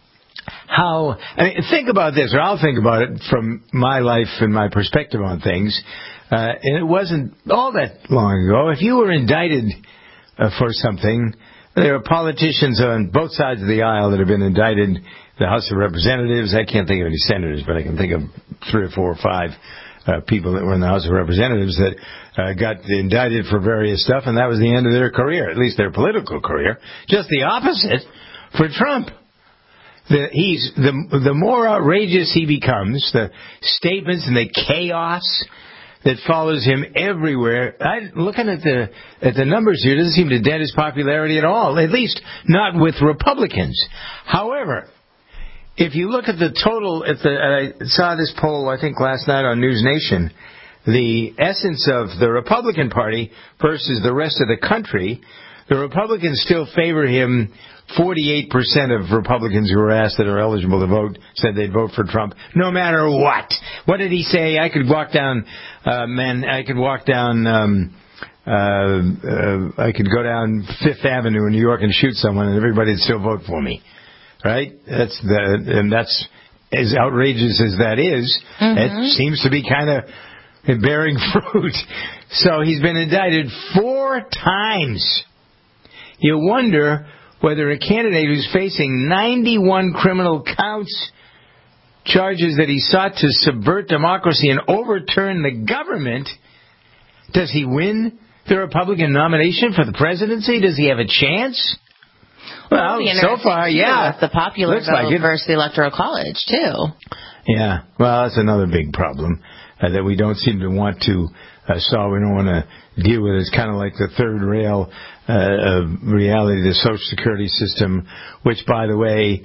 how. I mean, think about this, or I'll think about it from my life and my perspective on things. Uh, and it wasn't all that long ago. If you were indicted uh, for something, there are politicians on both sides of the aisle that have been indicted. The House of Representatives. I can't think of any senators, but I can think of three or four or five. Uh, people that were in the House of Representatives that uh, got indicted for various stuff, and that was the end of their career, at least their political career. Just the opposite for Trump. The, he's the the more outrageous he becomes, the statements and the chaos that follows him everywhere. I, looking at the at the numbers here, it doesn't seem to dent his popularity at all. At least not with Republicans. However, if you look at the total, at the, I saw this poll, I think, last night on News Nation, the essence of the Republican Party versus the rest of the country, the Republicans still favor him. forty-eight percent of Republicans who were asked that are eligible to vote said they'd vote for Trump, no matter what. What did he say? I could walk down, uh, man, I could walk down, um, uh, uh, I could go down Fifth Avenue in New York and shoot someone and everybody'd still vote for me. Right? That's the, and that's as outrageous as that is. Mm-hmm. It seems to be kind of bearing fruit. So he's been indicted four times. You wonder whether a candidate who's facing ninety-one criminal counts, charges that he sought to subvert democracy and overturn the government, does he win the Republican nomination for the presidency? Does he have a chance? Well, so far, yeah. With the popular Looks vote like it. versus the electoral college, too. Yeah, well, that's another big problem uh, that we don't seem to want to uh, solve. We don't want to deal with it. It's kind of like the third rail uh, of reality, the Social Security system, which, by the way,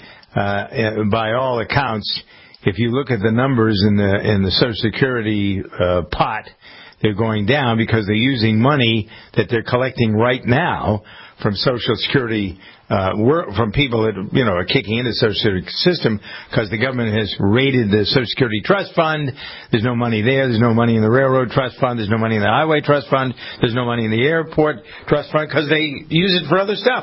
uh, by all accounts, if you look at the numbers in the in the Social Security uh, pot, they're going down because they're using money that they're collecting right now from Social Security, uh, from people that, you know, are kicking into the Social Security system because the government has raided the Social Security Trust Fund. There's no money there. There's no money in the Railroad Trust Fund. There's no money in the Highway Trust Fund. There's no money in the Airport Trust Fund because they use it for other stuff.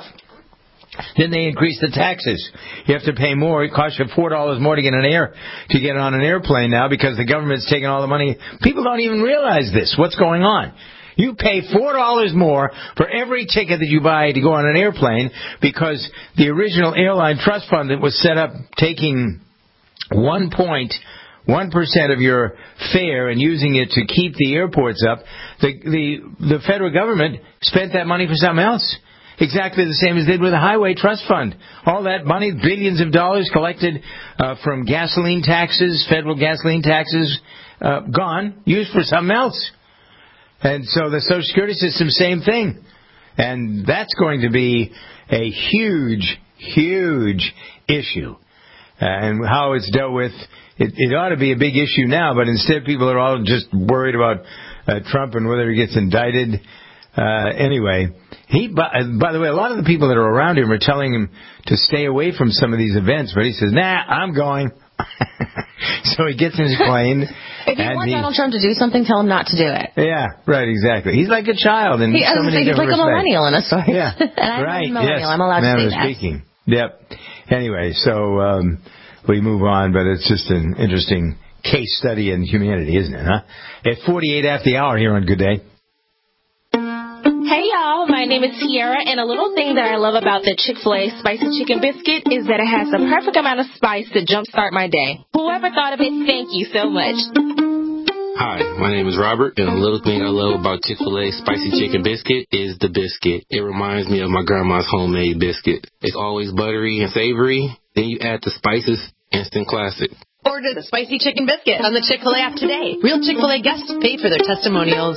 Then they increase the taxes. You have to pay more. It costs you four dollars more to get an air to get on an airplane now because the government's taking all the money. People don't even realize this. What's going on? You pay four dollars more for every ticket that you buy to go on an airplane because the original airline trust fund that was set up taking one point one percent of your fare and using it to keep the airports up, the, the, the federal government spent that money for something else. Exactly the same as they did with the Highway Trust Fund. All that money, billions of dollars collected uh, from gasoline taxes, federal gasoline taxes, uh, gone, used for something else. And so the Social Security system, same thing. And that's going to be a huge, huge issue. Uh, and how it's dealt with, it, it ought to be a big issue now, but instead people are all just worried about uh, Trump and whether he gets indicted. Uh, anyway, he, by, by the way, a lot of the people that are around him are telling him to stay away from some of these events, but he says, nah, I'm going. So he gets in his plane. If you want he, Donald Trump to do something, tell him not to do it. Yeah, right, exactly. He's like a child in he, so many he's different like respects. a millennial in a sort. Yeah, and I'm right, a millennial. yes. I'm allowed Manner to say that. Speaking. Yep. Anyway, so um, we move on, but it's just an interesting case study in humanity, isn't it, huh? At forty-eight after the hour here on Good Day. Hey y'all, my name is Tiara, and a little thing that I love about the Chick-fil-A Spicy Chicken Biscuit is that it has the perfect amount of spice to jumpstart my day. Whoever thought of it, thank you so much. Hi, my name is Robert, and a little thing I love about Chick-fil-A Spicy Chicken Biscuit is the biscuit. It reminds me of my grandma's homemade biscuit. It's always buttery and savory, then you add the spices, instant classic. Order the Spicy Chicken Biscuit on the Chick-fil-A app today. Real Chick-fil-A guests paid for their testimonials.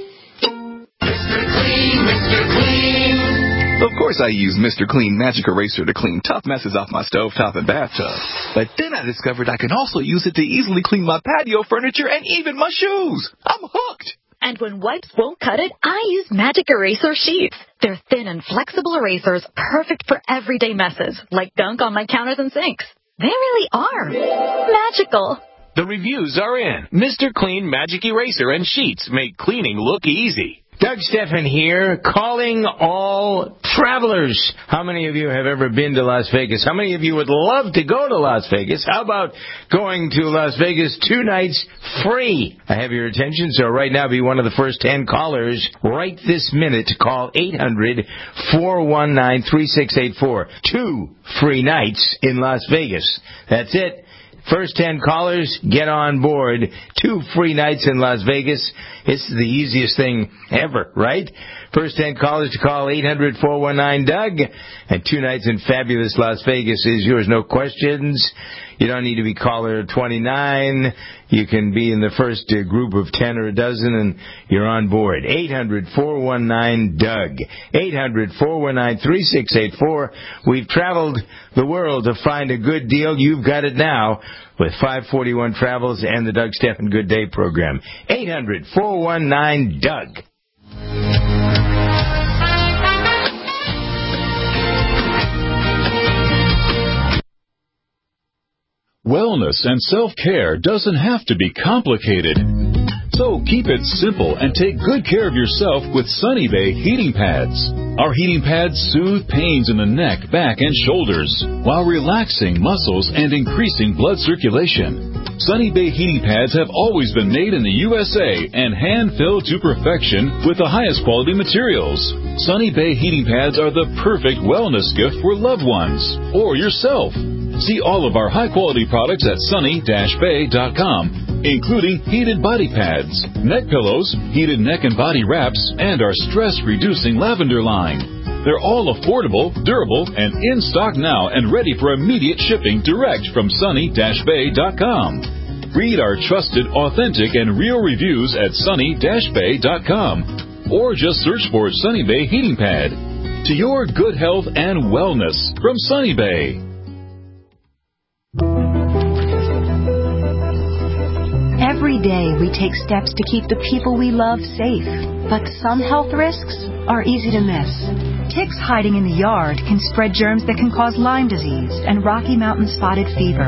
Of course I use Mister Clean Magic Eraser to clean tough messes off my stovetop and bathtub. But then I discovered I can also use it to easily clean my patio furniture and even my shoes. I'm hooked. And when wipes won't cut it, I use Magic Eraser Sheets. They're thin and flexible erasers, perfect for everyday messes, like gunk on my counters and sinks. They really are magical. The reviews are in. Mister Clean Magic Eraser and Sheets make cleaning look easy. Doug Steffen here, calling all travelers. How many of you have ever been to Las Vegas? How many of you would love to go to Las Vegas? How about going to Las Vegas two nights free? I have your attention, so right now be one of the first ten callers right this minute to call eight hundred, four one nine, three six eight four. Two free nights in Las Vegas. That's it. First ten callers, get on board. Two free nights in Las Vegas. It's the easiest thing ever, right? First ten callers to call eight hundred, four one nine, Doug. And two nights in fabulous Las Vegas is yours, no questions. You don't need to be caller twenty-nine. You can be in the first uh, group of ten or a dozen, and you're on board. eight hundred, four one nine, Doug. eight hundred, four one nine, three six eight four. We've traveled the world to find a good deal. You've got it now with five forty-one Travels and the Doug Steffen Good Day program. eight hundred, four one nine, Doug. Wellness and self-care doesn't have to be complicated. So keep it simple and take good care of yourself with Sunny Bay heating pads. Our heating pads soothe pains in the neck, back, and shoulders while relaxing muscles and increasing blood circulation. Sunny Bay heating pads have always been made in the U S A and hand-filled to perfection with the highest quality materials. Sunny Bay heating pads are the perfect wellness gift for loved ones or yourself. See all of our high-quality products at sunny dash bay dot com, including heated body pads, neck pillows, heated neck and body wraps, and our stress-reducing lavender line. They're all affordable, durable, and in stock now and ready for immediate shipping direct from sunny dash bay dot com. Read our trusted, authentic, and real reviews at sunny dash bay dot com or just search for Sunny Bay Heating Pad. To your good health and wellness from Sunny Bay. Every day we take steps to keep the people we love safe, but some health risks are easy to miss. Ticks hiding in the yard can spread germs that can cause Lyme disease and Rocky Mountain spotted fever.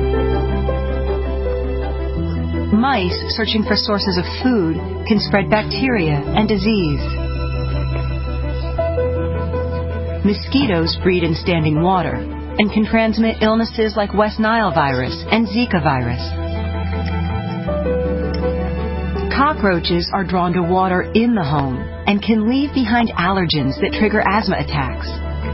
Mice searching for sources of food can spread bacteria and disease. Mosquitoes breed in standing water and can transmit illnesses like West Nile virus and Zika virus. Cockroaches are drawn to water in the home and can leave behind allergens that trigger asthma attacks.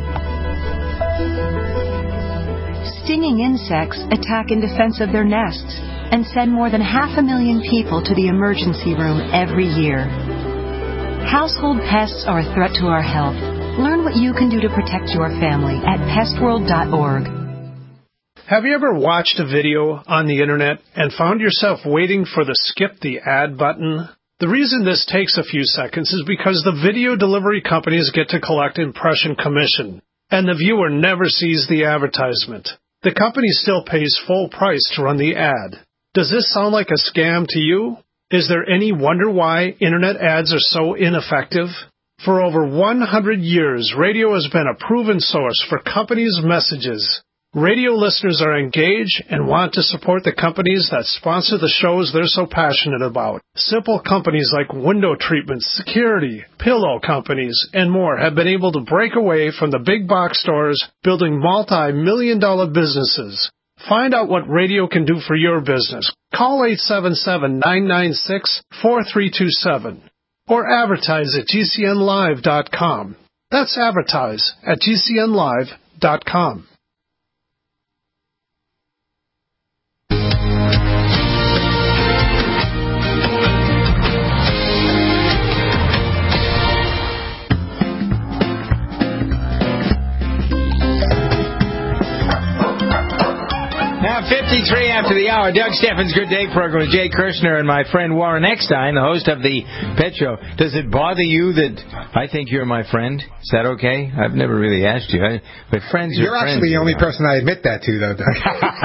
Stinging insects attack in defense of their nests and send more than half a million people to the emergency room every year. Household pests are a threat to our health. Learn what you can do to protect your family at pest world dot org. Have you ever watched a video on the internet and found yourself waiting for the skip the ad button? The reason this takes a few seconds is because the video delivery companies get to collect impression commission, and the viewer never sees the advertisement. The company still pays full price to run the ad. Does this sound like a scam to you? Is there any wonder why internet ads are so ineffective? For over one hundred years, radio has been a proven source for companies' messages. Radio listeners are engaged and want to support the companies that sponsor the shows they're so passionate about. Simple companies like window treatments, security, pillow companies, and more have been able to break away from the big box stores, building multi-million dollar businesses. Find out what radio can do for your business. Call eight seven seven, nine nine six, four three two seven or advertise at G C N live dot com. That's advertise at G C N live dot com. Now, fifty-three after the hour, Doug Steffens' Good Day program with Jay Kirshner and my friend Warren Eckstein, the host of the Pet Show. Does it bother you that I think you're my friend? Is that okay? I've never really asked you. I, but friends are You're friends, actually the only you know. person I admit that to, though, Doug.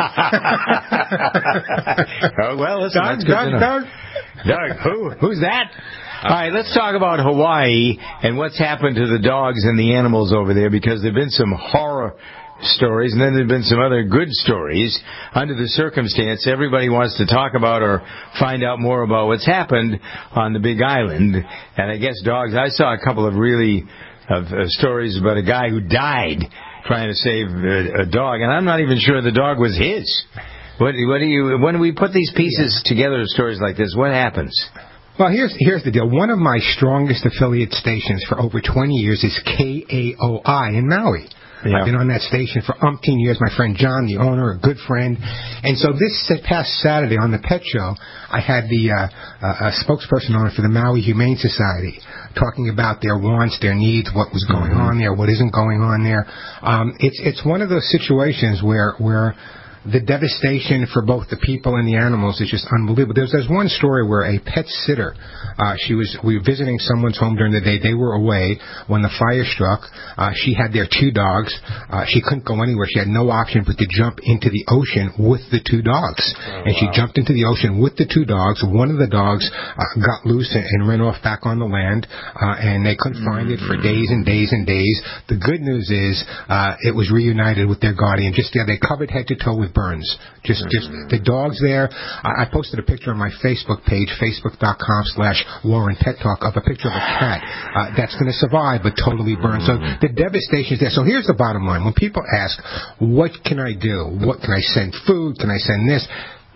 Oh, well, listen, Doug, that's good Doug, to know. Doug. Doug, who? Who's that? All right, let's talk about Hawaii and what's happened to the dogs and the animals over there, because there have been some horror stories, and then there have been some other good stories. Under the circumstance, everybody wants to talk about or find out more about what's happened on the Big Island. And I guess dogs, I saw a couple of really of uh, stories about a guy who died trying to save a, a dog, and I'm not even sure the dog was his. What, what do you? When we put these pieces yeah. together, stories like this, what happens? Well, here's here's the deal. One of my strongest affiliate stations for over twenty years is K A O I in Maui. Yeah. I've been on that station for umpteen years. My friend John, the owner, a good friend. And so this past Saturday on the Pet Show, I had the uh, uh, a spokesperson on for the Maui Humane Society talking about their wants, their needs, what was going mm-hmm. on there, what isn't going on there. Um, it's it's one of those situations where where the devastation for both the people and the animals is just unbelievable. There's, there's one story where a pet sitter, uh, she was, we were visiting someone's home during the day. They were away when the fire struck. Uh, she had their two dogs. Uh, she couldn't go anywhere. She had no option but to jump into the ocean with the two dogs. Oh, and wow. She jumped into the ocean with the two dogs. One of the dogs uh, got loose and, and ran off back on the land, uh, and they couldn't find it for days and days and days. The good news is uh, it was reunited with their guardian. Just yeah, they covered head to toe with burns. Just, just the dogs there. I, I posted a picture on my Facebook page, facebook.com slash Warren Pet Talk, of a picture of a cat uh, that's going to survive but totally burned. So the devastation is there. So here's the bottom line. When people ask, what can I do? What can I send food? Can I send this?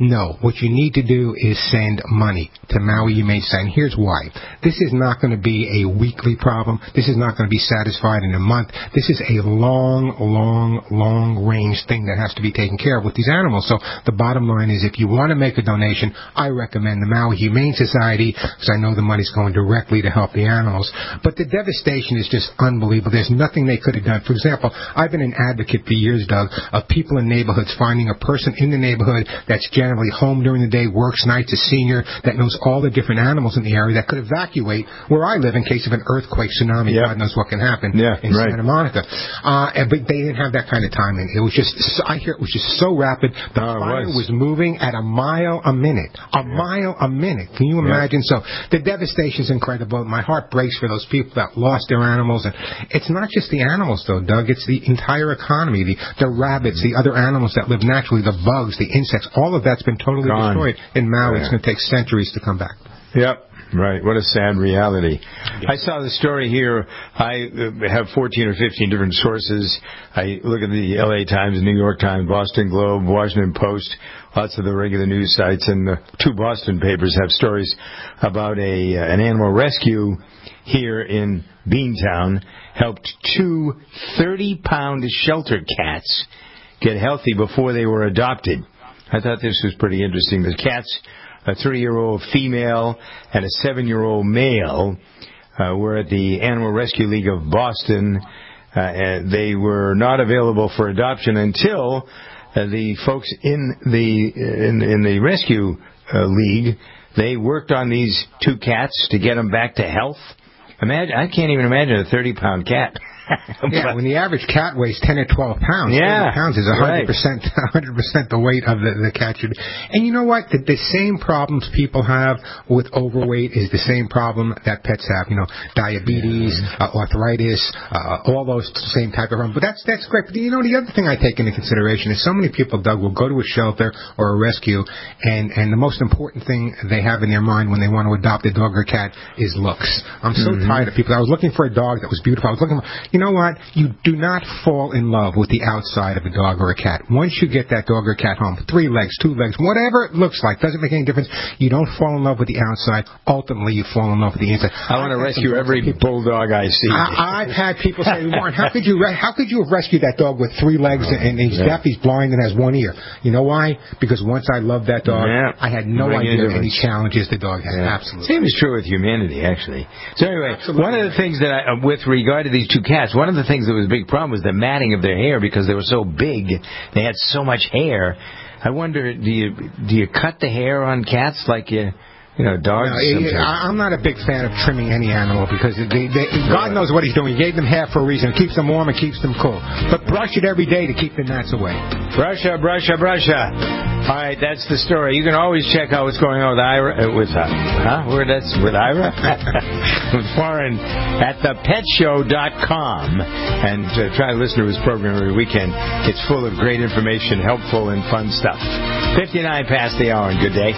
No. What you need to do is send money to Maui Humane Society. And here's why. This is not going to be a weekly problem. This is not going to be satisfied in a month. This is a long, long, long-range thing that has to be taken care of with these animals. So the bottom line is, if you want to make a donation, I recommend the Maui Humane Society, because I know the money's going directly to help the animals. But the devastation is just unbelievable. There's nothing they could have done. For example, I've been an advocate for years, Doug, of people in neighborhoods finding a person in the neighborhood that's generally home during the day, works nights, a senior, that knows all the different animals in the area, that could evacuate where I live in case of an earthquake, tsunami, yep. God knows what can happen yeah, in right. Santa Monica. Uh, and, but they didn't have that kind of timing. It was just, I hear it was just so rapid. The oh, fire was. was moving at a mile a minute. A yeah. mile a minute. Can you imagine? Yeah. So the devastation is incredible. My heart breaks for those people that lost their animals. And it's not just the animals, though, Doug. It's the entire economy. The, the rabbits, the other animals that live naturally, the bugs, the insects, all of that's been totally Gone. destroyed in Maui. Yeah. It's going to take centuries to come back. Yep. Right. What a sad reality. I saw the story here. I have fourteen or fifteen different sources. I look at the L A Times, New York Times, Boston Globe, Washington Post, lots of the regular news sites, and the two Boston papers have stories about a an animal rescue here in Beantown helped two thirty-pound shelter cats get healthy before they were adopted. I thought this was pretty interesting. The cats, a three-year-old female and a seven-year-old male, uh, were at the Animal Rescue League of Boston. Uh, and they were not available for adoption until uh, the folks in the in, in the rescue uh, league, they worked on these two cats to get them back to health. Imagine, I can't even imagine a thirty-pound cat. Yeah, when the average cat weighs ten or twelve pounds, yeah, pounds is one hundred percent, one hundred percent the weight of the, the cat should be. And you know what? The, the same problems people have with overweight is the same problem that pets have. You know, diabetes, yeah. uh, arthritis, uh, all those same type of problems. But that's that's great. But you know, the other thing I take into consideration is so many people, Doug, will go to a shelter or a rescue, and, and the most important thing they have in their mind when they want to adopt a dog or cat is looks. I'm so mm-hmm. tired of people. I was looking for a dog that was beautiful. I was looking for, you know what? You do not fall in love with the outside of a dog or a cat. Once you get that dog or cat home, three legs, two legs, whatever it looks like, doesn't make any difference. You don't fall in love with the outside. Ultimately, you fall in love with the inside. I want to rescue every bulldog I see. I, I've had people say, Warren, how could you re- how could you have rescued that dog with three legs oh, and he's yeah. deaf, he's blind, and has one ear? You know why? Because once I loved that dog, yeah. I had no Bring idea any challenges the dog had. Yeah. Absolutely. Same is true with humanity, actually. So anyway, Absolutely. one of the things that I, with regard to these two cats, one of the things that was a big problem was the matting of their hair, because they were so big. They had so much hair. I wonder, do you do you cut the hair on cats like you, you know, dogs? No, I'm not a big fan of trimming any animal, because they, they, God knows what he's doing. He gave them hair for a reason. It keeps them warm. It keeps them cool. But brush it every day to keep the gnats away. Brusha, brusha, brusha. All right, that's the story. You can always check out what's going on with Ira. Uh, with uh, huh? Where that's with Ira? With Warren at the pet show dot com, and uh, try to listen to his program every weekend. It's full of great information, helpful and fun stuff. Fifty-nine past the hour, and good day.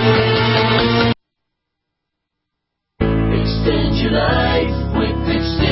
Extend your life with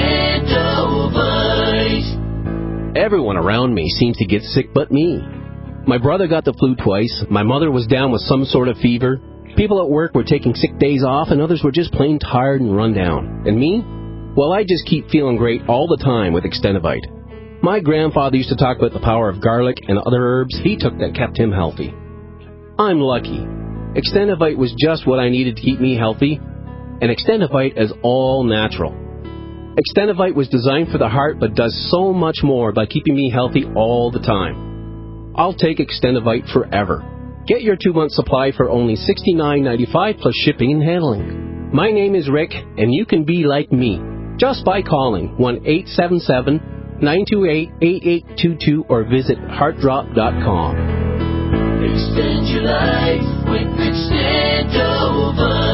Extendovite. Everyone around me seems to get sick but me. My brother got the flu twice, my mother was down with some sort of fever, people at work were taking sick days off, and others were just plain tired and run down. And me? Well, I just keep feeling great all the time with Extendovite. My grandfather used to talk about the power of garlic and other herbs he took that kept him healthy. I'm lucky. Extendovite was just what I needed to keep me healthy, and Extendovite is all natural. Extendovite was designed for the heart but does so much more by keeping me healthy all the time. I'll take Extendovite forever. Get your two-month supply for only sixty-nine ninety-five plus shipping and handling. My name is Rick, and you can be like me just by calling one eight seven seven, nine two eight, eight eight two two or visit heart drop dot com. Extend your life with Extendovite.